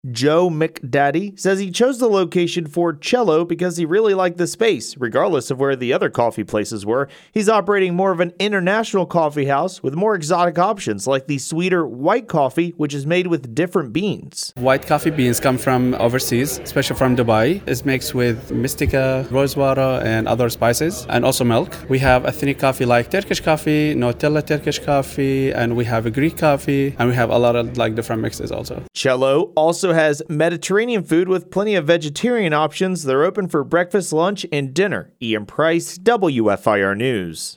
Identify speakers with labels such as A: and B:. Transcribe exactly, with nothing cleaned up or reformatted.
A: Joe McDaddy says he chose the location for Cello because he really liked the space, regardless of where the other coffee places were. He's operating more of an international coffee house with more exotic options like the sweeter white coffee, which is made with different beans.
B: White coffee beans come from overseas, especially from Dubai. It's mixed with Mystica, rosewater, and other spices, and also milk. We have ethnic coffee like Turkish coffee, Nutella Turkish coffee, and we have a Greek coffee, and we have a lot of like different mixes also.
A: Cello also has Mediterranean food with plenty of vegetarian options. They're open for breakfast, lunch, and dinner. Ian Price, W F I R News.